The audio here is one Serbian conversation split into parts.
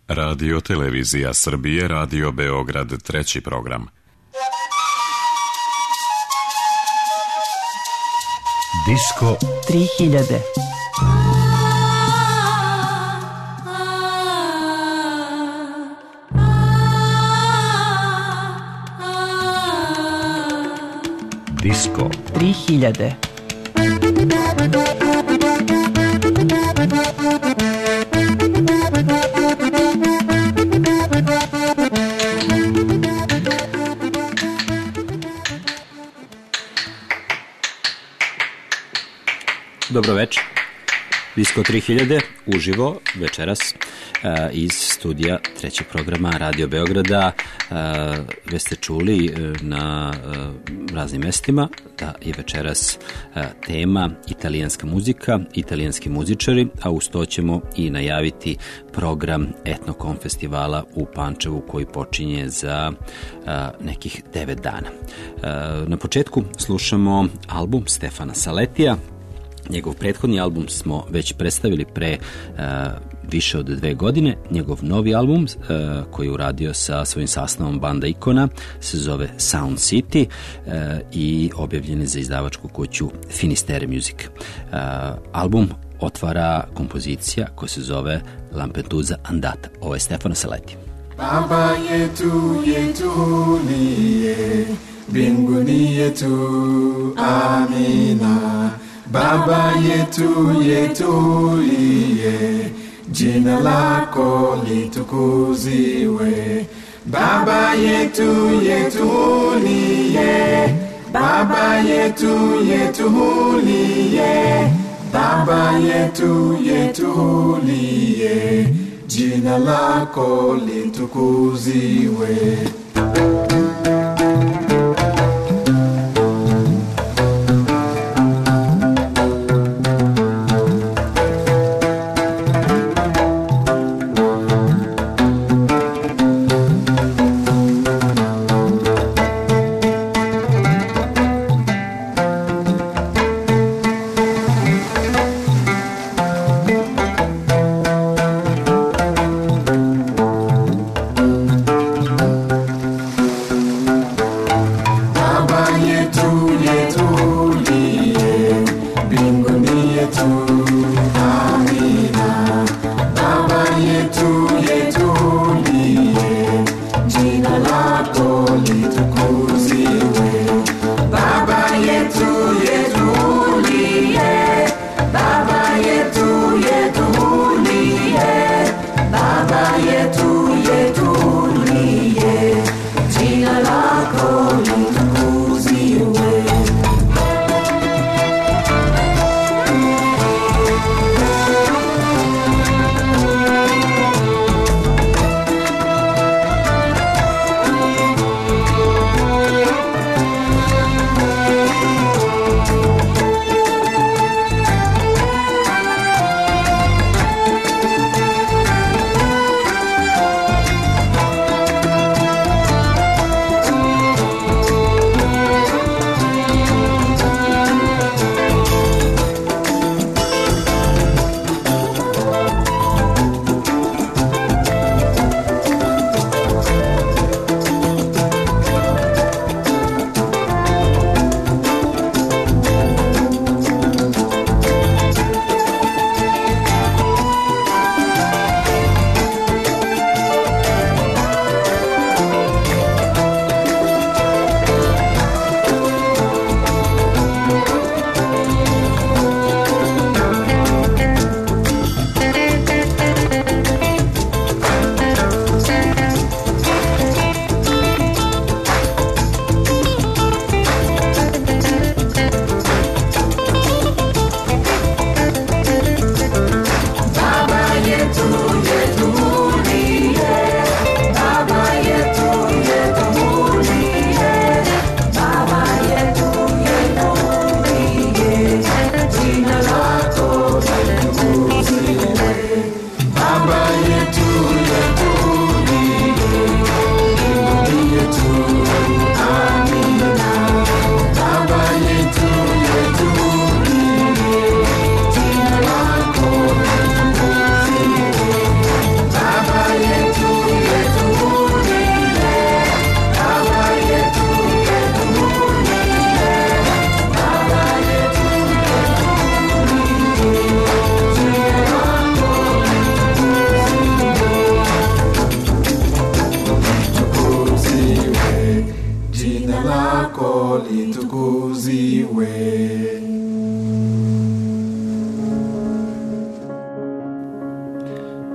Radio Televizija Srbije, Radio Beograd, treći program. Disko 3000. Disko 3000. Dobro večer. Disko 3000 uživo večeras iz studija trećeg programa Radio Beograda. Već ste čuli na raznim mestima da je večeras tema italijanska muzika, italijanski muzičari, a uz to ćemo i najaviti program Etnokon festivala u Pančevu koji počinje za nekih 9 dana. Na početku slušamo album Stefana Saletija. Njegov prethodni album smo već predstavili pre više od 2 godine. Njegov novi album koji je uradio sa svojim sastavom banda Ikona se zove Sound City i objavljen je za izdavačku kuću Finisterre Music. Album otvara kompozicija koja se zove Lampedusa Andata. Ovo je Stefano Saletti. Baba yetu yetu liye mbinguni yetu amina. Baba yetu yetu liye, jina lako litukuziwe. Baba yetu yetu liye, Baba yetu yetu liye, Baba yetu yetu liye, jina lako litukuziwe.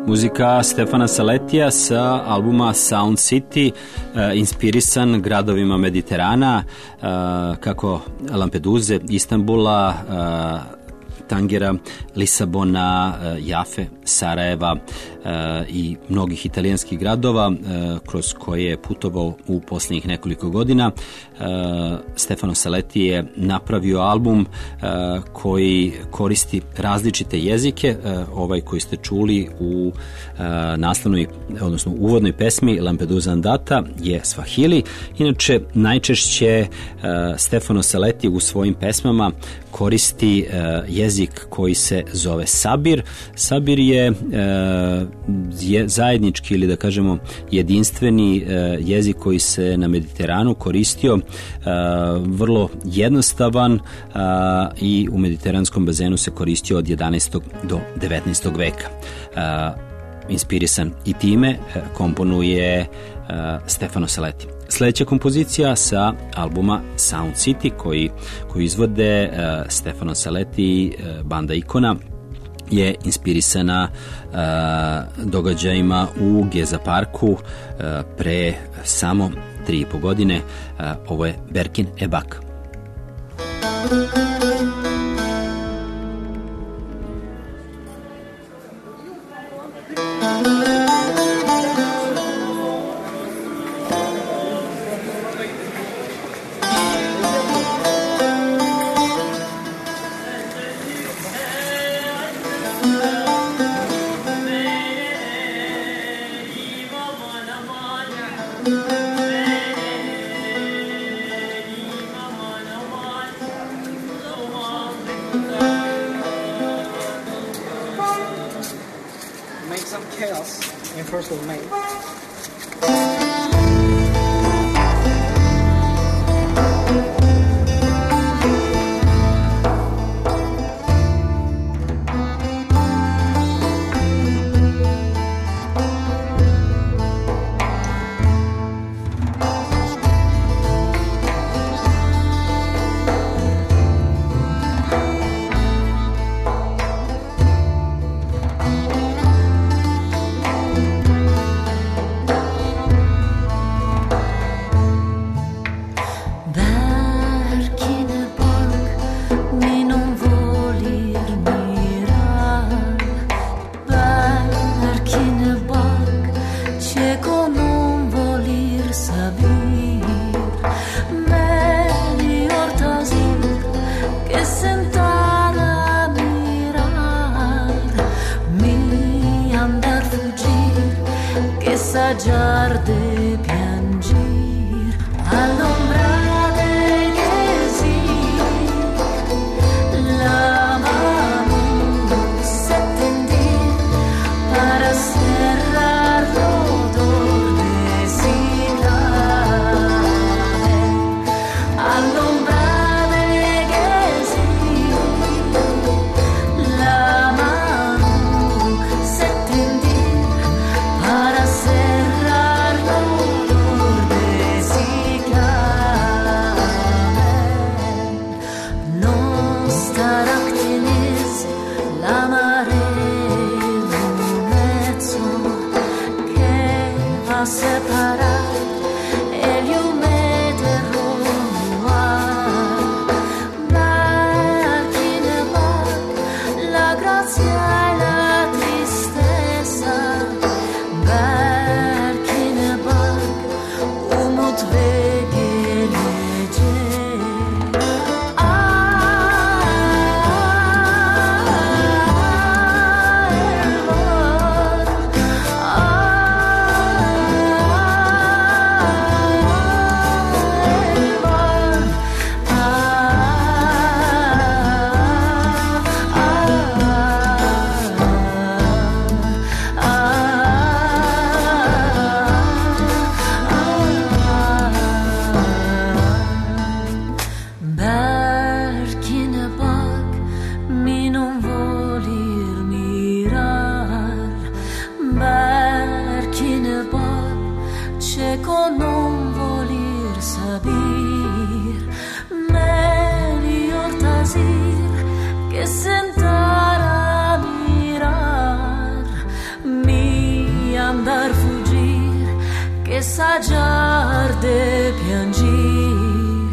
Muzika Stefana Saletija sa albuma Sound City, inspirisan gradovima Mediterana, kako Lampeduze, Istanbula, Tangera, Lisabona, Jafe, Sarajeva i mnogih italijanskih gradova kroz koje je putovao u posljednjih nekoliko godina. Stefano Saletti je napravio album koji koristi različite jezike. Ovaj koji ste čuli u naslovnoj, odnosno uvodnoj pesmi Lampedusa Andata je Swahili. Inače, najčešće Stefano Saletti u svojim pesmama koristi jezik koji se zove sabir. Sabir je zajednički ili da kažemo jedinstveni jezik koji se na Mediteranu koristio, vrlo jednostavan i u mediteranskom bazenu se koristio od 11. do 19. veka. Inspirisan i time komponuje Stefano Saletti. Sljedeća kompozicija sa albuma Sound City koji izvode Stefano Saletti i banda Ikona je inspirisana događajima u Geza parku pre samo 3,5 godine. Ovo je Berkin Ebak. Que sentar a mirar mi andar fuggir, che saggiar de piangir.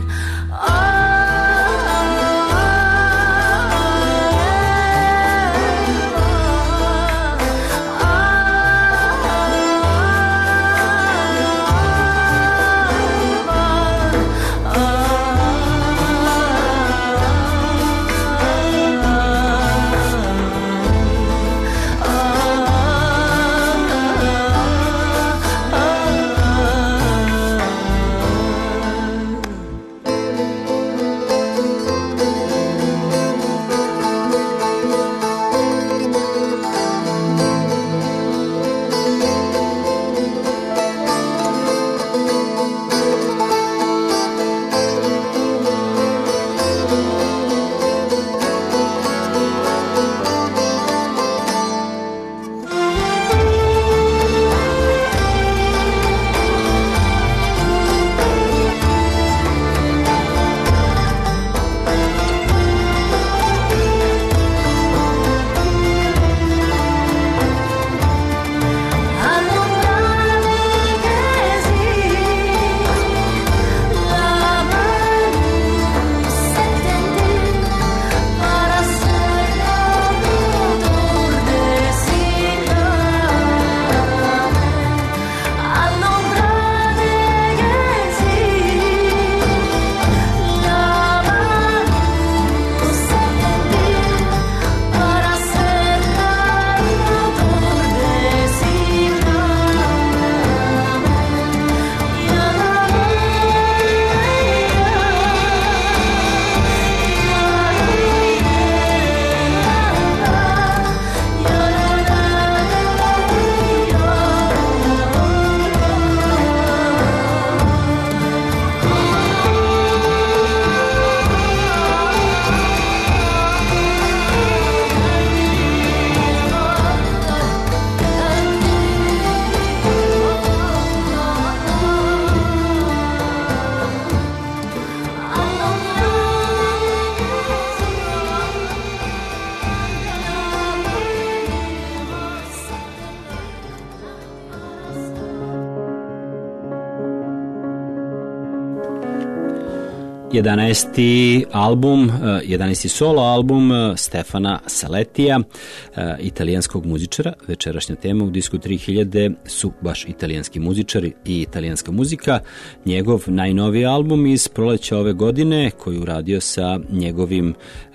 Jedanaesti solo album Stefana Saletija, italijanskog muzičara. Večerašnja tema u disku 3000 su baš italijanski muzičari i italijanska muzika. Njegov najnoviji album iz proleća ove godine, koji je uradio sa njegovim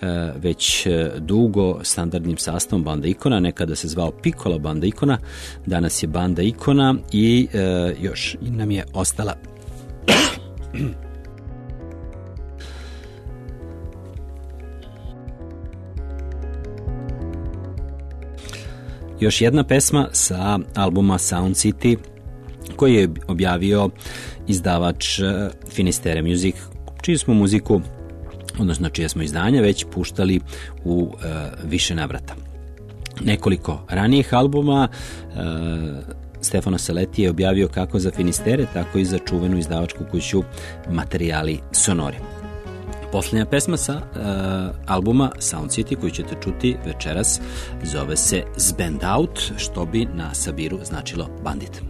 već dugo standardnim sastavom Banda Ikona, nekada se zvao Piccola Banda Ikona, danas je Banda Ikona i još nam je ostala još jedna pesma sa albuma Sound City koji je objavio izdavač Finisterre Music, čiju smo muziku, odnosno čije smo izdanja već puštali u više navrata. Nekoliko ranijih albuma Stefano Saletti je objavio kako za Finisterre, tako i za čuvenu izdavačku kuću Materijali Sonori. Posljednja pesma sa albuma Sound City koju ćete čuti večeras zove se Spend Out, što bi na sabiru značilo bandit.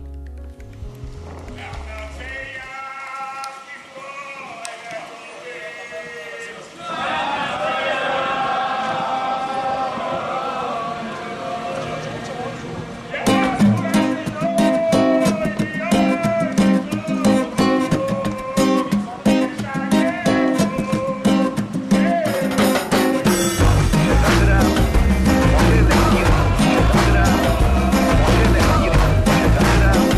Down.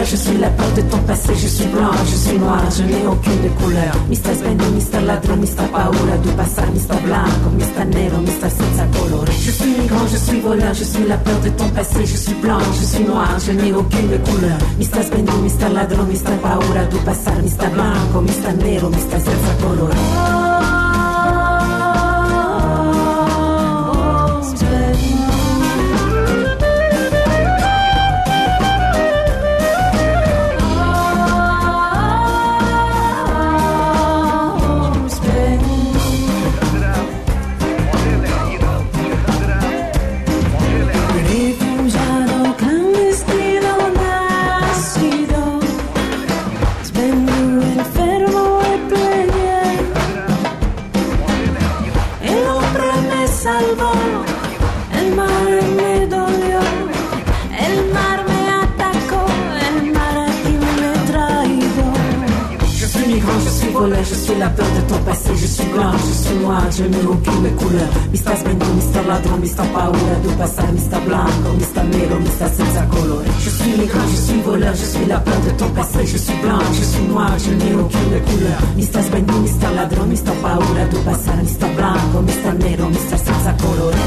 je suis la peur de ton passé. Je suis blanc, je suis noir, je n'ai aucune de couleur. Mr. Spendo, Mr. Ladro, Mr. Paola, du passar, Mr. Blanco, Mr. Nero, Mr. Senza colore. Je suis migrant, je suis voleur, je suis la peur de ton passé. Je suis blanc, je suis noir, je n'ai aucune de couleur. Mr. Spendo, Mr. Ladro, Mr. Paola, du passar, Mr. Blanco, Mr. Nero, Mr. Senza colore. Je suis la peur de ton passé, je suis blanc, je suis noir, je n'ai aucune couleur. Mr. Spendo, Mr. Ladro, Mr. Paola, du passar, Mr. Blanco, Mr. Nero, Mr. Senza colore. Je suis migrant, je suis voleur, je suis la peur de ton passé, je suis blanc, je suis noir, je n'ai aucune couleur. Mr. Spendo, Mr. Ladro, Mr. Paola, du passar, Mr. Blanco, Mr. Nero, Mr. Senza colore.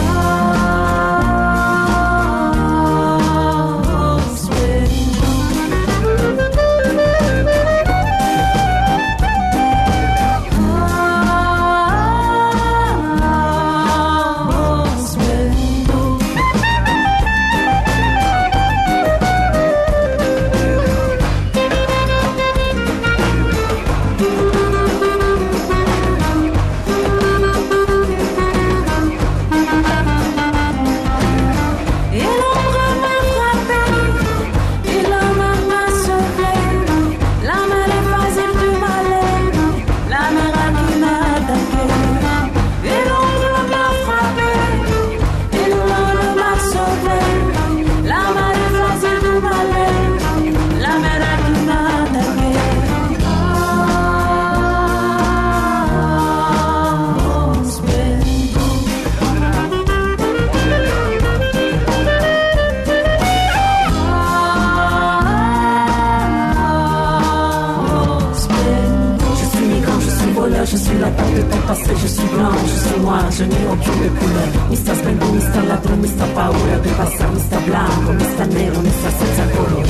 Je suis la peur de ton passé, je suis blanc, je suis noir, je n'ai aucune couleur. Mr. Spendo, Mr. Ladro, Mr. Paola, du passar, Mr. Blanco, Mr. Nero, Mr. Senza colore.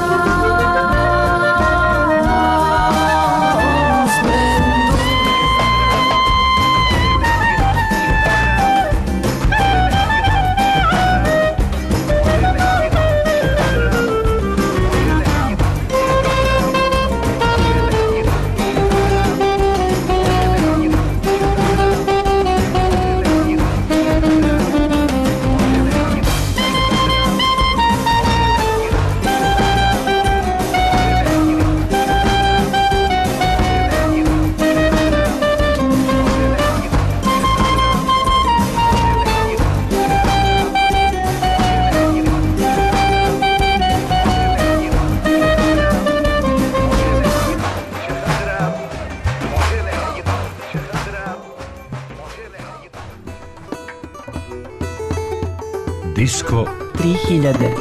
Disko 3000.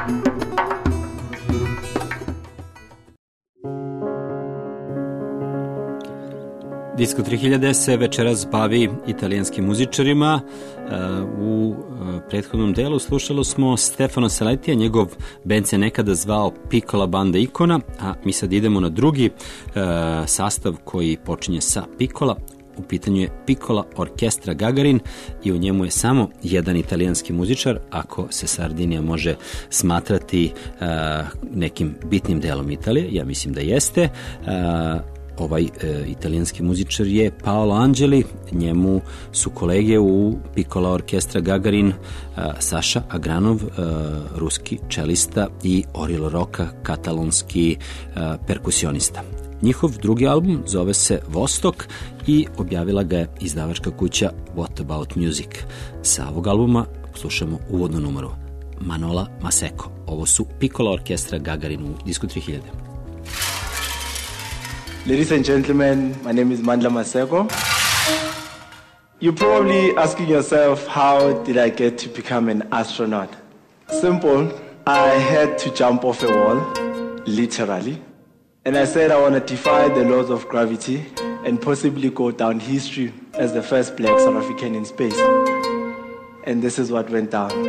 Disko 3000 se večeras bavi italijanskim muzičarima. U prethodnom delu slušalo smo Stefano Saletija, njegov bend se nekada zvao Piccola Banda Icona, a mi sad idemo na drugi sastav koji počinje sa Piccola. U pitanju je Piccola Orchestra Gagarin i u njemu je samo jedan italijanski muzičar, ako se Sardinija može smatrati nekim bitnim delom Italije, ja mislim da jeste. Ovaj italijanski muzičar je Paolo Angeli, njemu su kolege u Piccola Orchestra Gagarin Saša Agranov, ruski čelista, i Orilo Roca, katalonski perkusionista. Njihov drugi album zove se Vostok i objavila ga je izdavačka kuća What About Music. Sa ovog albuma slušamo uvodnu numeru Manola Maseko. Ovo su Piccola Orchestra Gagarin u Disku 3000. Ladies and gentlemen, my name is Mandla Maseko. You're probably asking yourself, how did I get to become an astronaut? Simple. I had to jump off a wall, literally. And I said I want to defy the laws of gravity and possibly go down history as the first black South African in space. And this is what went down.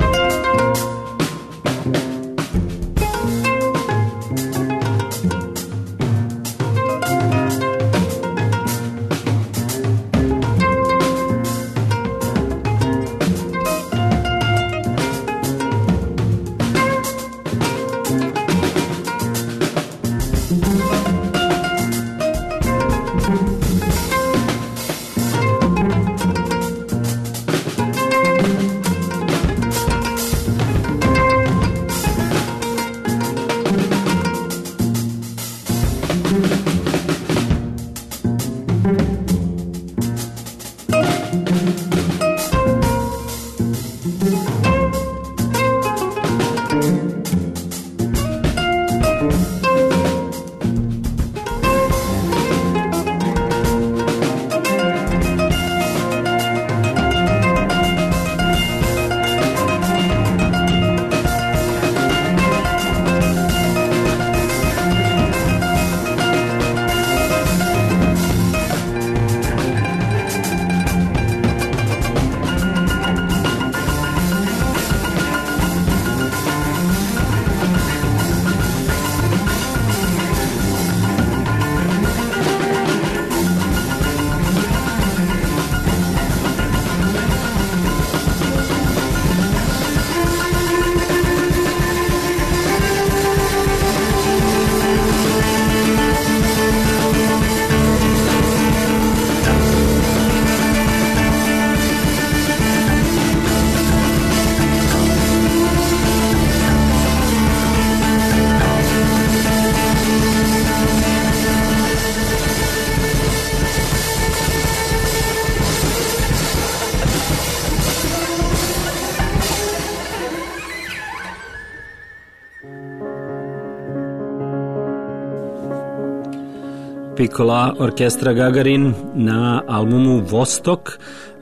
Piccola orkestra Gagarin na albumu Vostok,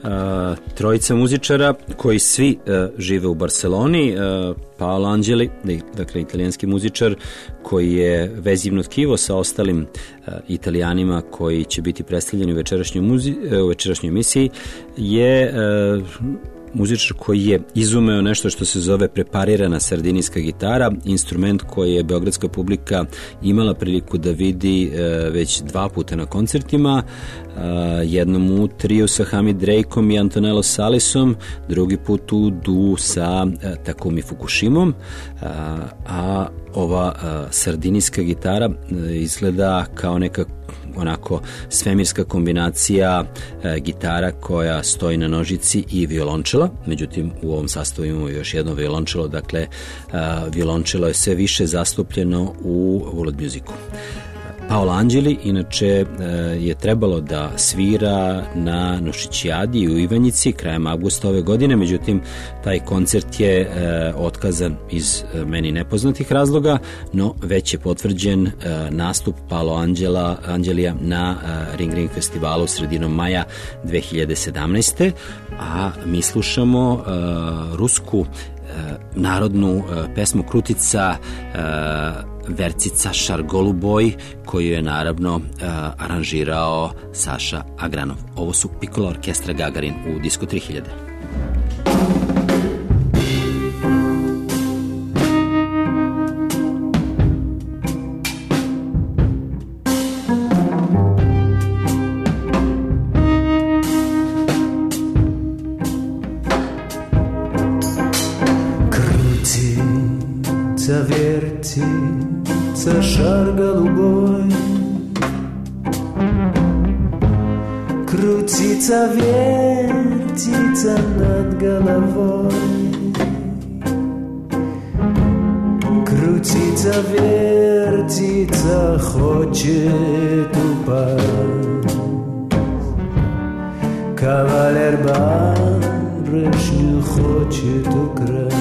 trojica muzičara koji svi žive u Barseloni. Paolo Angeli, dakle italijanski muzičar koji je vezivno tkivo sa ostalim Italijanima koji će biti predstavljeni u večerašnjoj emisiji, je muzičar koji je izumeo nešto što se zove preparirana sardinijska gitara, instrument koji je beogradska publika imala priliku da vidi već 2 puta na koncertima, jednom u triju sa Hamid Drejkom i Antonello Salisom, drugi put u duu sa Takumi Fukushimom, a ova sardinijska gitara izgleda kao neka onako svemirska kombinacija gitara koja stoji na nožici i violončela. Međutim, u ovom sastavu imamo još jedno violončelo, dakle violončelo je sve više zastupljeno u world musicu. Paolo Angeli inače je trebalo da svira na Nušićijadi u Ivanjici krajem avgusta ove godine, međutim taj koncert je otkazan iz meni nepoznatih razloga, no već je potvrđen nastup Paolo Angelija na Ring Ring festivalu sredinom maja 2017. A mi slušamo rusku narodnu pesmu Krutica Vercica Šargoluboj, koju je naravno aranžirao Saša Agranov. Ovo su Piccola orkestra Gagarin u Disco 3000. Vertica šar goluboj, krutica vertica nad головой, krutica vertica хочет упасть, кавалер барышню хочет украсть.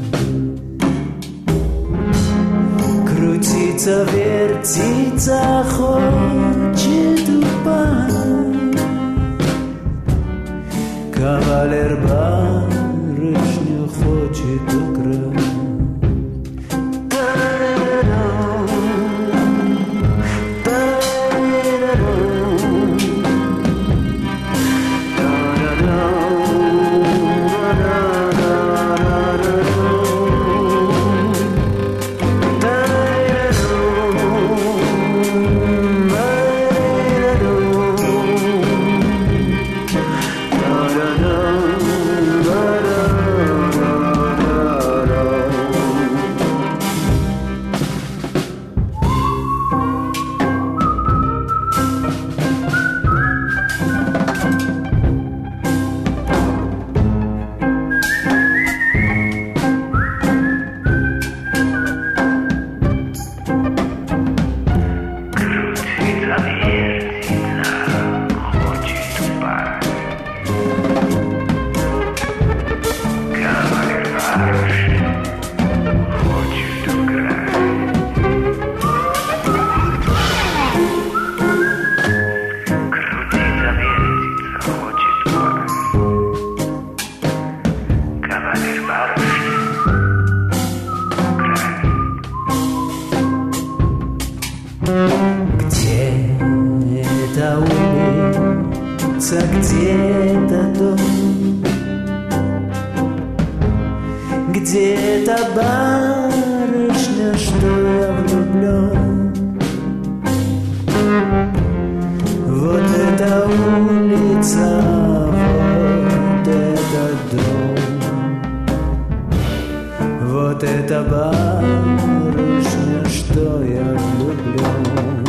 Крутится, вертится, хочет упасть, кавалер барышню хочет украсть. эта барышня, что я влюблен? Вот эта улица, вот этот дом, вот эта барышня, что я влюблен.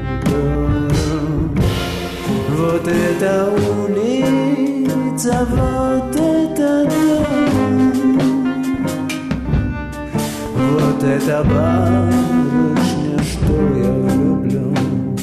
Вот эта улица, вот этот дом, вот эта барышня, что я влюблен.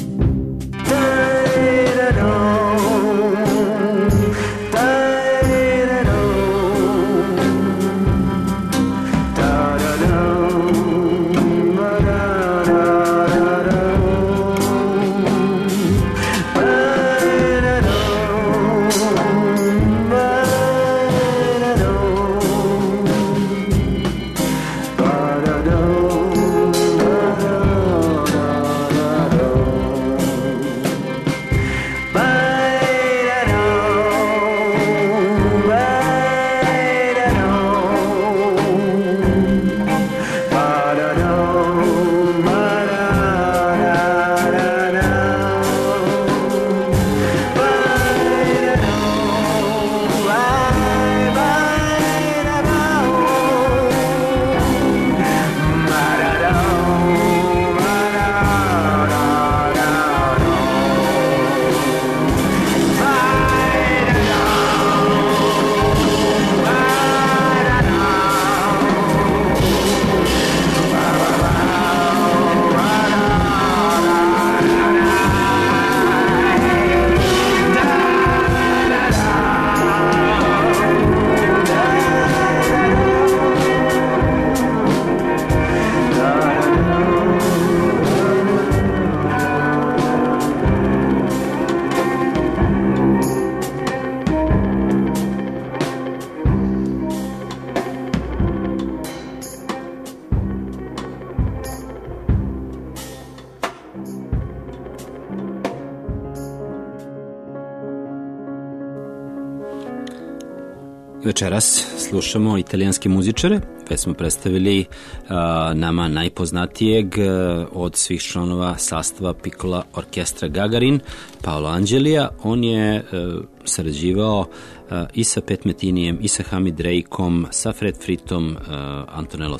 Večeras slušamo italijanske muzičare. Već smo predstavili nama najpoznatijeg od svih članova sastava Piccola Orchestra Gagarin, Paolo Angelija. On je sarađivao i sa Pet Metinijem, i sa Hamid Drejkom, sa Fred Fritom, Antonello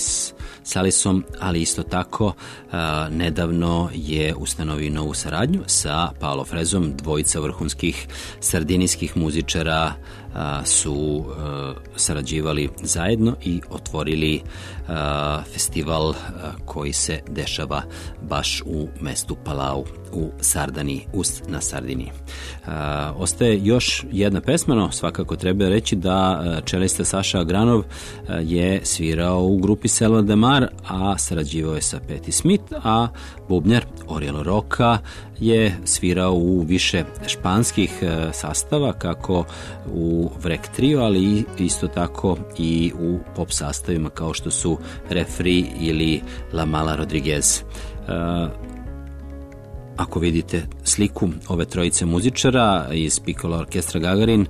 Salisom, ali isto tako nedavno je ustanovio novu saradnju sa Paolo Frezom. Dvojica vrhunskih sardinijskih muzičara su sarađivali zajedno i otvorili festival koji se dešava baš u mestu Palau u Sardini, na Sardiniji. Ostaje još jedna pesma, no svakako treba reći da čelista Saša Agranov je svirao u grupi Selva de Mar, a sarađivao je sa Patti Smith, a bubnjar Oriol Roca je svirao u više španskih sastava, kako u Vrek trio, ali isto tako i u pop sastavima kao što su Refri ili La Mala Rodriguez. Ako vidite sliku ove trojice muzičara iz Piccola Orchestra Gagarin,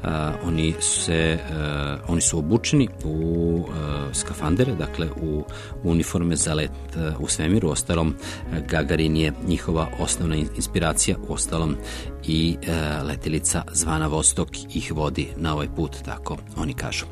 oni su obučeni u skafandere, dakle u uniforme za let u svemiru. Ostalom, Gagarin je njihova osnovna inspiracija, ostalom i letelica zvana Vostok ih vodi na ovaj put, tako oni kažu.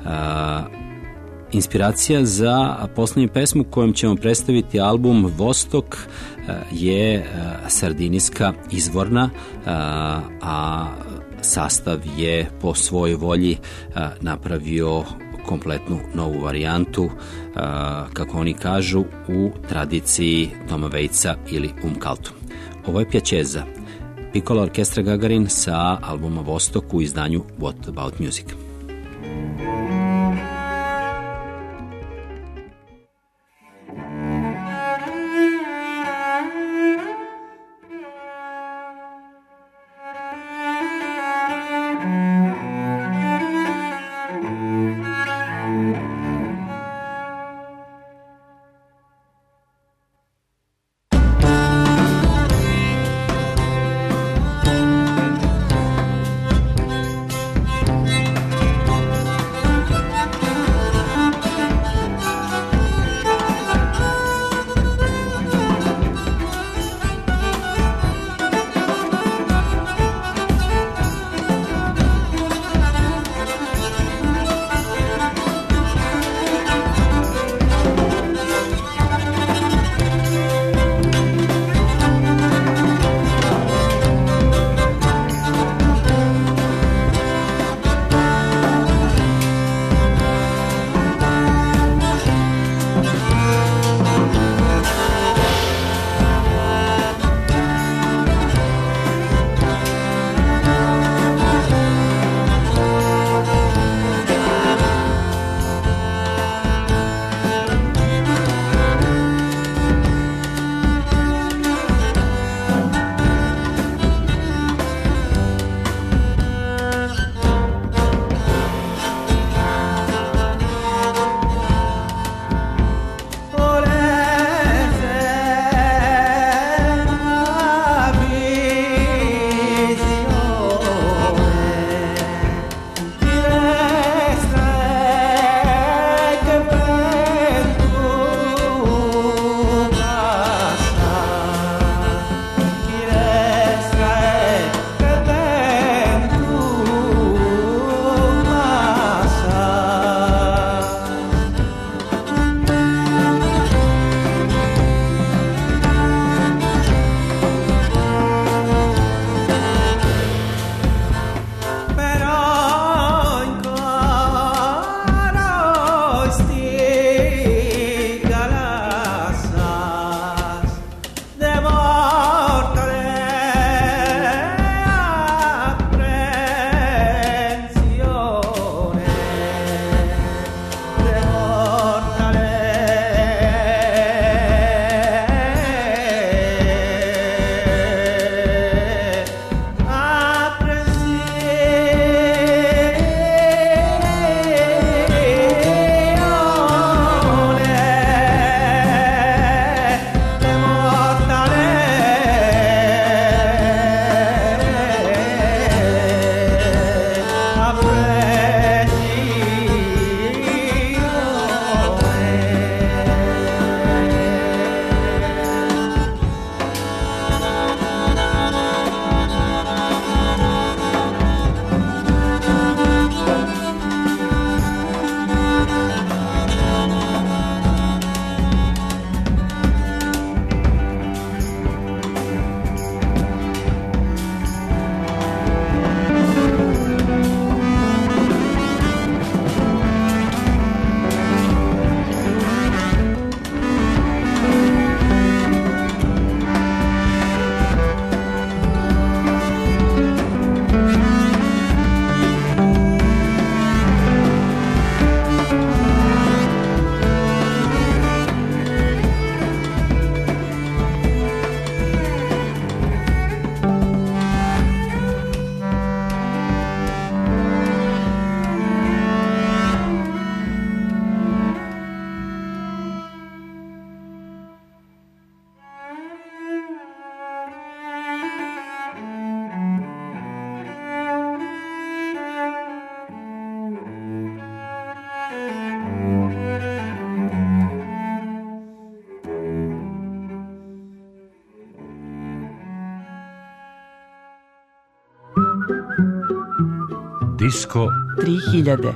Inspiracija za poslednju pesmu kojom ćemo predstaviti album Vostok je sardinijska izvorna, a sastav je po svojoj volji napravio kompletnu novu varijantu, kako oni kažu, u tradiciji Toma Waitsa ili Umkaltu. Ovo je Piacenza, Piccola Orchestra Gagarin sa albuma Vostok u izdanju What About Music. Disko 3000.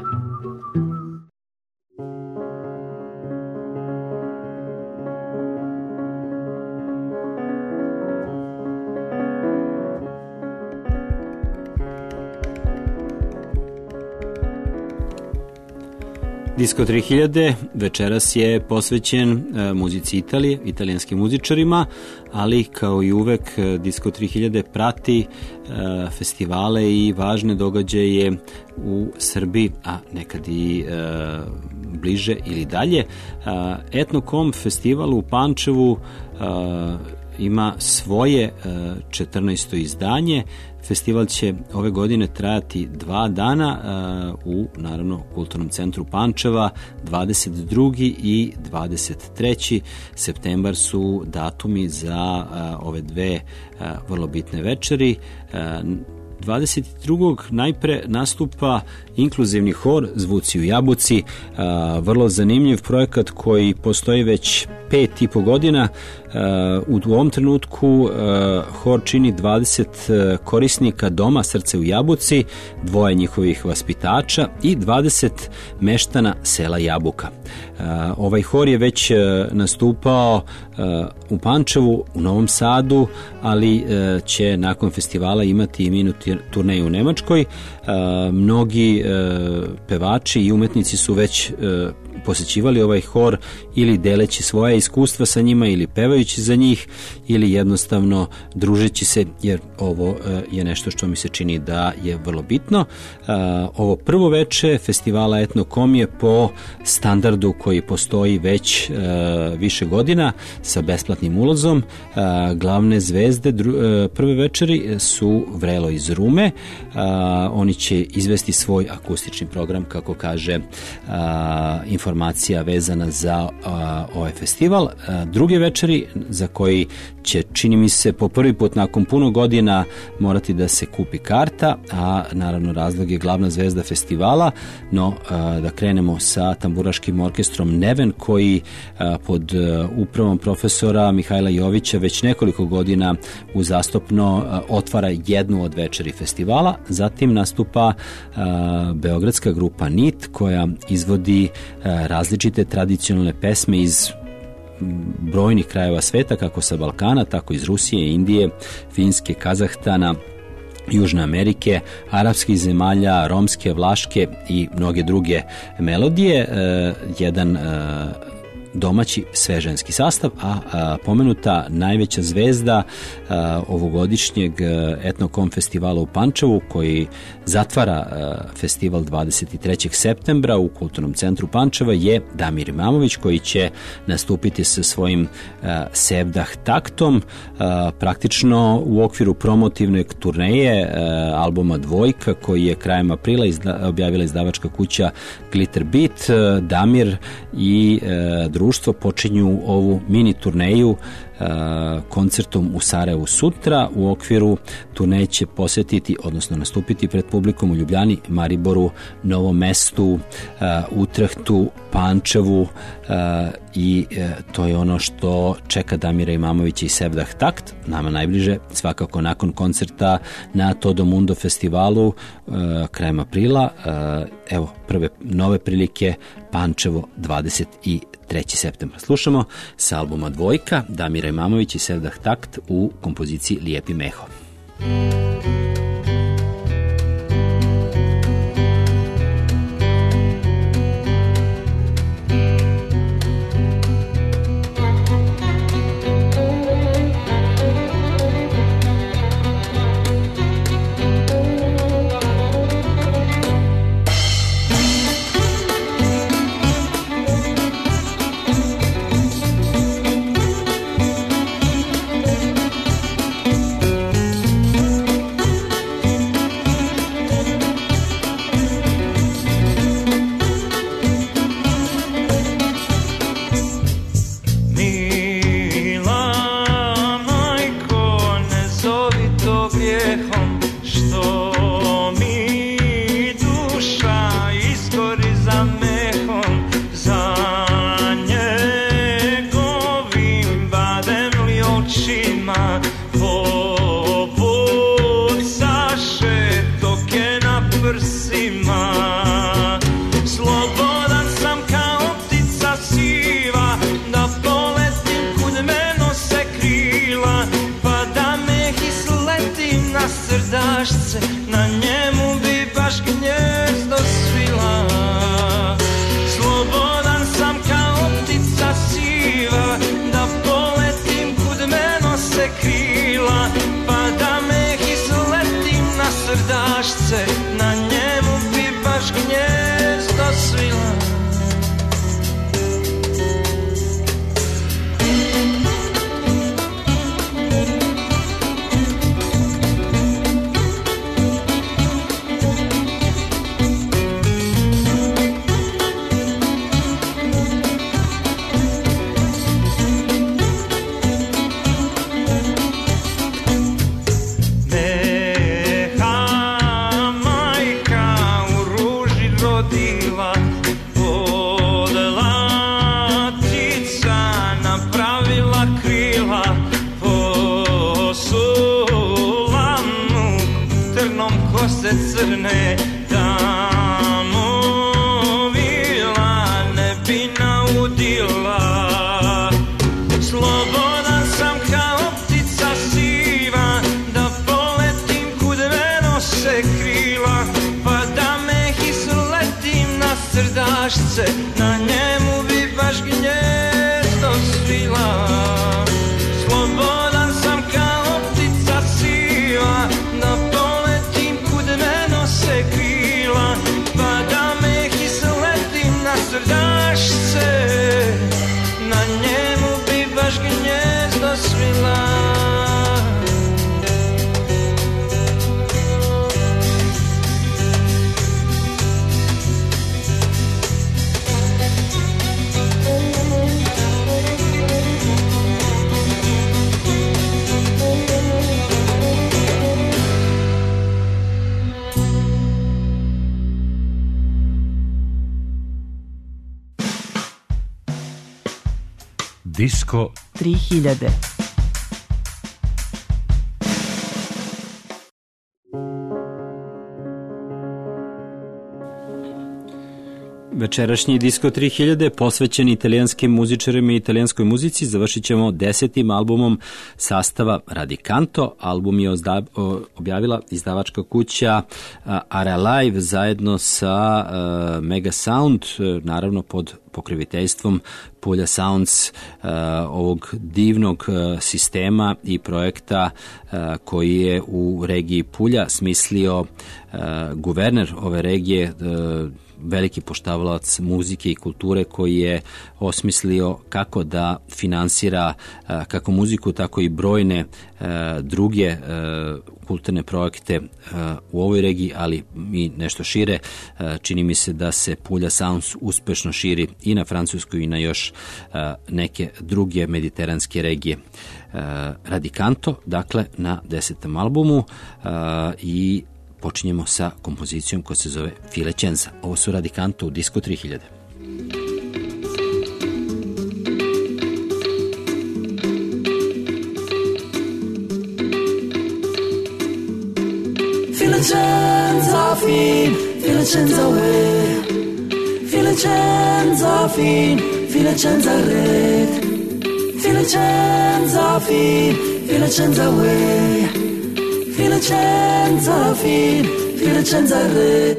Disko 3000 večeras je posvećen muzici Italije, italijanskim muzičarima, ali kao i uvek Disko 3000 prati festivale i važne događaje u Srbiji, a nekad i bliže ili dalje. Etnokom festival u Pančevu ima svoje 14. izdanje. Festival će ove godine trajati 2 dana u, naravno, Kulturnom centru Pančeva. 22. i 23. septembar su datumi za ove dve vrlo bitne večeri. 22. najpre nastupa inkluzivni hor Zvuci u Jabuci, vrlo zanimljiv projekat koji postoji već 5,5 godina. U ovom trenutku hor čini 20 korisnika doma Srce u Jabuci, 2 njihovih vaspitača i 20 meštana sela Jabuka. Ovaj hor je već nastupao u Pančevu, u Novom Sadu, ali će nakon festivala imati i mini turneju u Nemačkoj. Mnogi pevači i umetnici su već posećivali ovaj hor ili deleći svoje iskustva sa njima ili pevajući za njih ili jednostavno družeći se, jer ovo je nešto što mi se čini da je vrlo bitno. Ovo prvo veče festivala Etnokom je po standardu koji postoji već više godina sa besplatnim ulazom. Glavne zvezde prve večeri su Vrelo iz Rume. Oni će izvesti svoj akustični program, kako kaže informacija vezana za ovaj festival. Druge večeri, za koji će, čini mi se, po prvi put nakon puno godina morati da se kupi karta, a naravno razlog je glavna zvezda festivala. No, da krenemo sa tamburaškim orkestrom Neven, koji pod upravom profesora Mihajla Jovića već nekoliko godina uzastopno otvara jednu od večeri festivala. Zatim nastupa beogradska grupa NIT, koja izvodi različite tradicionalne pesme iz brojnih krajeva sveta, kako sa Balkana, tako iz Rusije, Indije, Finske, Kazahstana, Južne Amerike, arapskih zemalja, romske, vlaške i mnoge druge melodije. Jedan domaći sveženski sastav, a pomenuta najveća zvezda ovogodišnjeg Etnokom festivala u Pančevu, koji zatvara festival 23. septembra u Kulturnom centru Pančeva, je Damir Imamović, koji će nastupiti sa svojim Sevdah taktom, praktično u okviru promotivne turneje albuma Dvojka, koji je krajem aprila objavila izdavačka kuća Glitter Beat. Damir i društvo počinju ovu mini turneju koncertom u Sarajevu sutra. U okviru turneje će posjetiti, odnosno nastupiti pred publikom u Ljubljani, Mariboru, Novom Mestu, Utrehtu, Pančevu i to je ono što čeka Damira Imamovića i Sevdah takt. Nama najbliže, svakako nakon koncerta na Todo Mundo festivalu krajem aprila. Evo, prve nove prilike, Pančevo 23. septembra. Slušamo sa albuma Dvojka, Damira Imamović i Sevdah takt u kompoziciji Lijepi meho. mene tamo vila ne bi naudila. Slobodan sam kao ptica siva, da poletim kud me nose krila, pa da me isletim na srdašce, na njemu bi baš gnjezdo svila. Slobodan sam kao ptica siva, da poletim kud me nose krila, pa da me isletim na srdašce, na njemu bi baš gnjezdo svila. Disko 3000. Večerašnji Disko 3000 posvećen italijanskim muzičarima i italijanskoj muzici završit ćemo 10. albumom sastava Radicanto. Album je objavila izdavačka kuća Ara Live zajedno sa Mega Sound, naravno pod pokriviteljstvom Puglia Sounds, ovog divnog sistema i projekta koji je u regiji Puglia smislio guverner ove regije, veliki poštovalac muzike i kulture, koji je osmislio kako da finansira kako muziku, tako i brojne druge kulturne projekte u ovoj regiji, ali i nešto šire. Čini mi se da se Puglia Sounds uspešno širi i na Francusku i na još neke druge mediteranske regije. Radicanto, dakle, na 10. albumu, i počinjemo sa kompozicijom koja se zove Filecenza. Ovo su Radicanto u Disko 3000. Filecenza fin, Filecenza we, Filecenza fin, Filecenza red, Filecenza fin, Filecenza we, Filecenza fin, Filecenza red.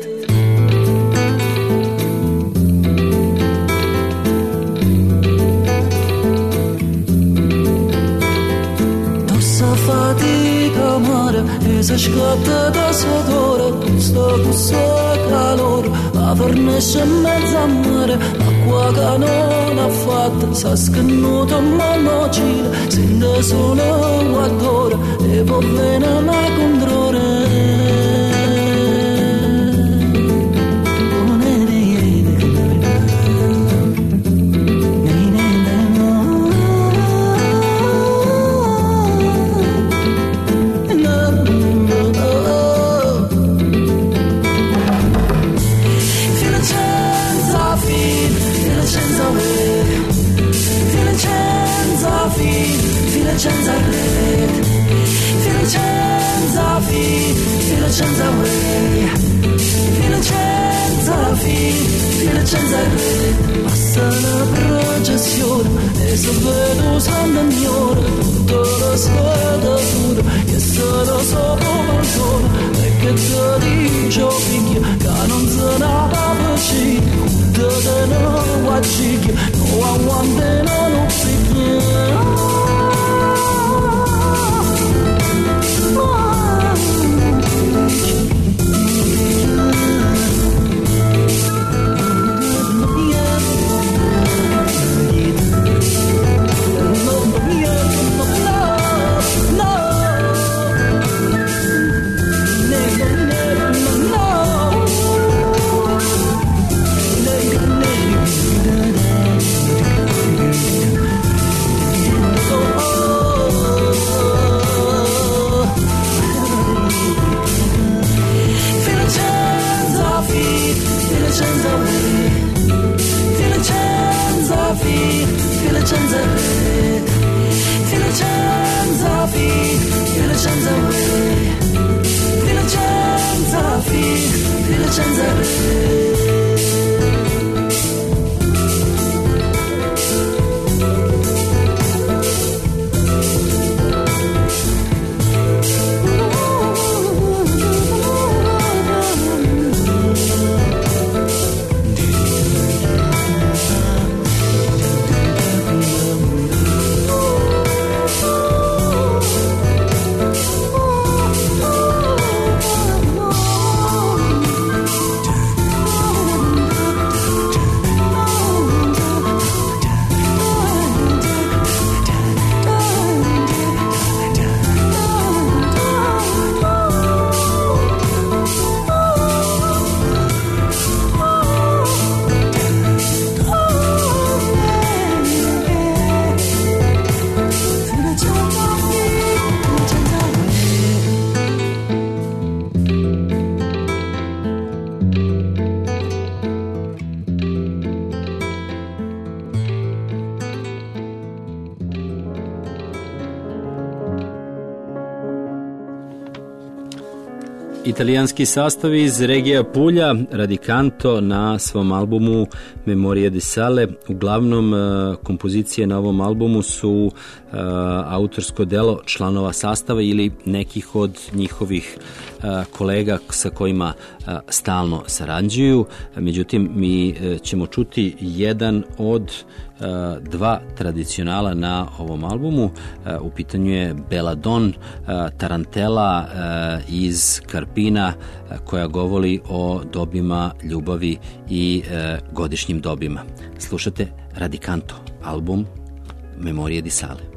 Dossa fatica amare e se scatta da sudore, sto questo calore, la vernesce in mezzo a mare, l'acqua che non ha fatto, sa scannuto ma non gira, sente solo guardore e può bene la controre. Filecenza red, Filecenza fin, Filecenza way, Filecenza fin, Filecenza red. Passa la processione e se vedo San Damione, tutta la squadratura che sono sopra il balcone, e che ti dice figlia che non se ne va più, te ne guacci, no aguante non figlia. Filecenza red, Filecenza fin, Filecenza way, Filecenza fin. Italijanski sastav iz regija Puglia, Radicanto, na svom albumu Memoria di Sale. Uglavnom kompozicije na ovom albumu su autorsko delo članova sastava ili nekih od njihovih kolega sa kojima stalno sarađuju. Međutim, mi ćemo čuti jedan od dva tradicionala na ovom albumu. U pitanju je Belladon, tarantela iz Karpina, koja govori o dobima ljubavi i godišnjim dobima. Slušate Radicanto, album Memorie di Sale.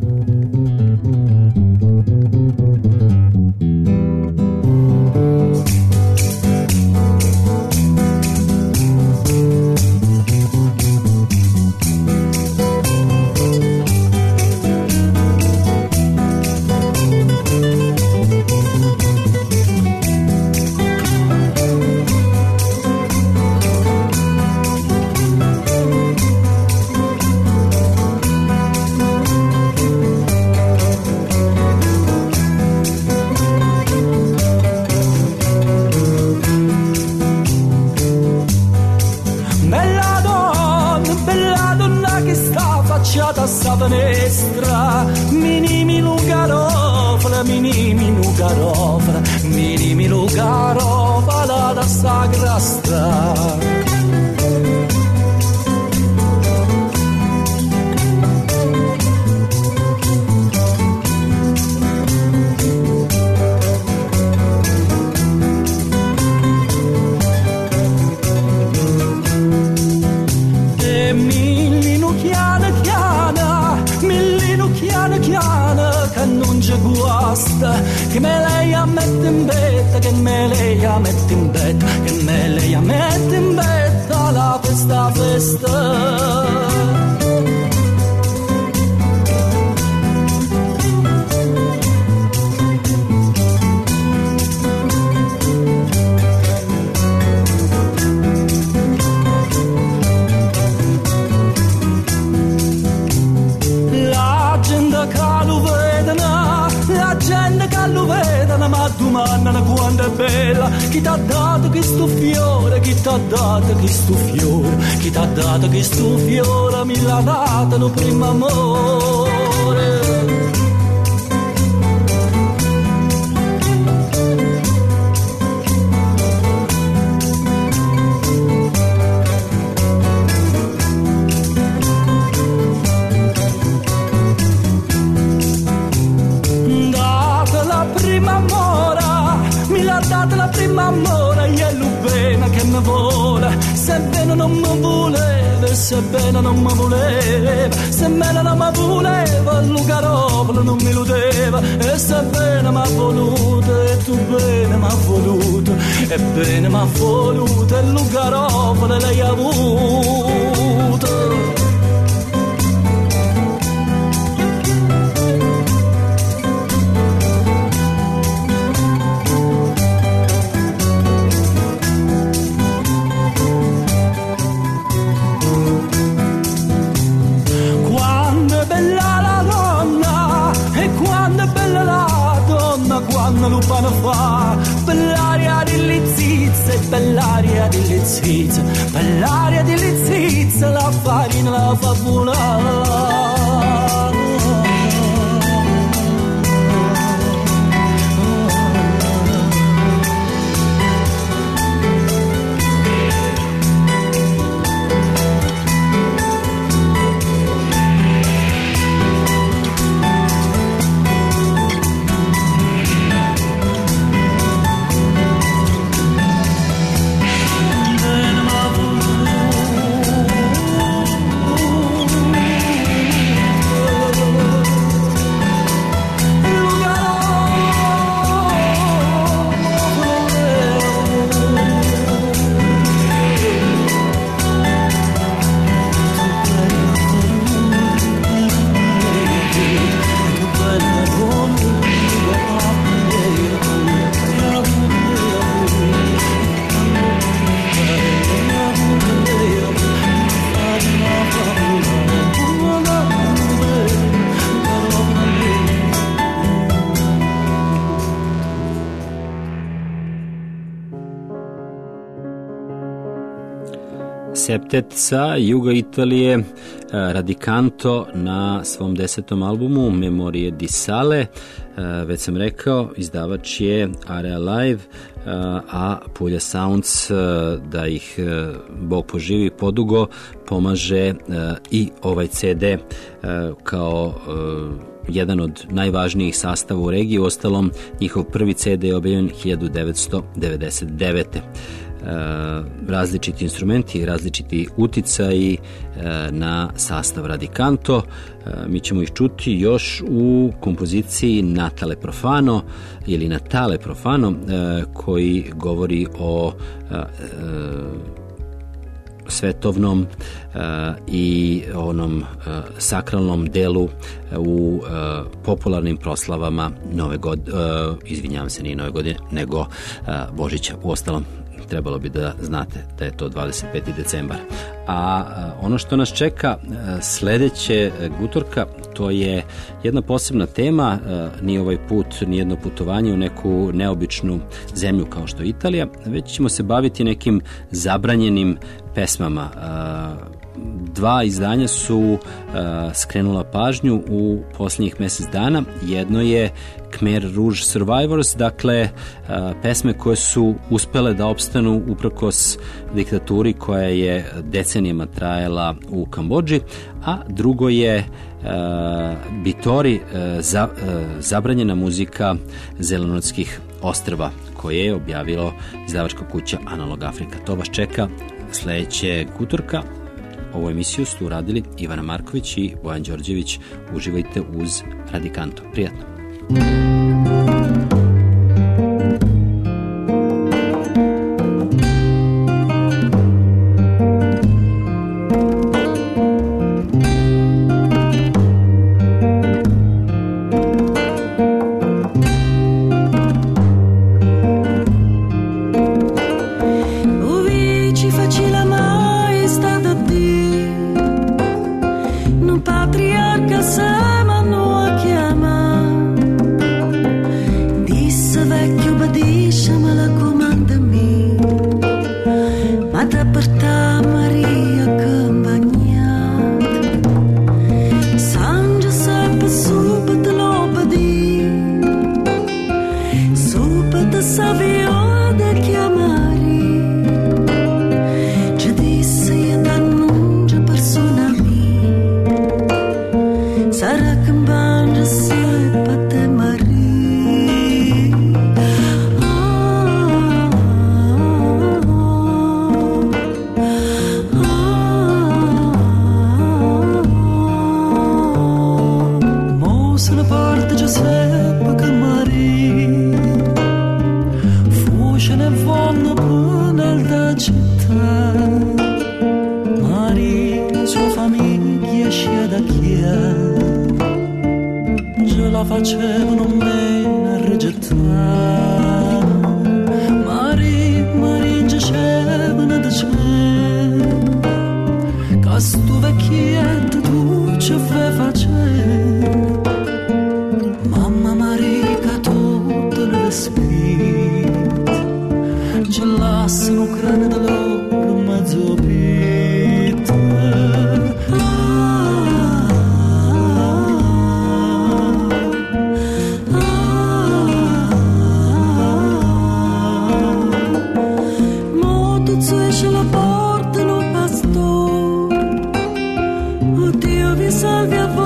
Sta finestra, minimi lugarofla, minimi lugarofla da sagrastra. Che me lei a mette in betta, che me lei a mette in betta, che me lei a mette in betta la festa. La gente che lo vedono, la gente che lo vedono, ma domandano quanto è bella. Chi t'ha dato questo fiore, chi t'ha dato questo fiore, chi t'ha dato questo fiore, mi l'ha dato il primo amore. La prima amore è l'ubena che mi vola, se bene non mi voleva, se bene non mi voleva, se bene non mi voleva, il garopolo non mi illudeva, e se bene mi ha voluto, e tu bene mi ha voluto, e bene mi ha voluto, e il garopolo lei ha avuto. fanno lupano fa, bell'aria delle zizze, bell'aria delle zizze, bell'aria delle zizze, la farina la fa volare. Septet sa juga Italije, Radicanto na svom 10. albumu Memorie di Sale. Već sam rekao, izdavač je Area Live, a Pulja Sounds, da ih Bog poživi podugo, pomaže i ovaj CD kao jedan od najvažnijih sastava u regiji. Uostalom, njihov prvi CD je objavljen 1999. Različiti instrumenti, različiti uticaji na sastav Radicanto. Mi ćemo ih čuti još u kompoziciji Natale Profano ili Natale Profano, koji govori o svetovnom i onom sakralnom delu u popularnim proslavama Nove godine, izvinjavam se, nije Nove godine, nego Božića. Uostalom, trebalo bi da znate da je to 25. decembar. A ono što nas čeka sledeće utorka, to je jedna posebna tema, nije ovaj put nijedno putovanje u neku neobičnu zemlju kao što je Italija, već ćemo se baviti nekim zabranjenim pesmama. Dva izdanja su skrenula pažnju u posljednjih mjesec dana. Jedno je Khmer Rouge Survivors, dakle pesme koje su uspele da opstanu uprkos diktaturi koja je decenijama trajala u Kambodži, a drugo je Bitori, zabranjena muzika Zelenotskih ostrva, koje je objavilo izdavačka kuća Analog Afrika. To vas čeka sledećeg utorka. Ovu emisiju su uradili Ivana Marković i Bojan Đorđević. Uživajte uz Radicanto. Prijatno. Mamma Marica, tutto le Oh Dio vi salvi a voi.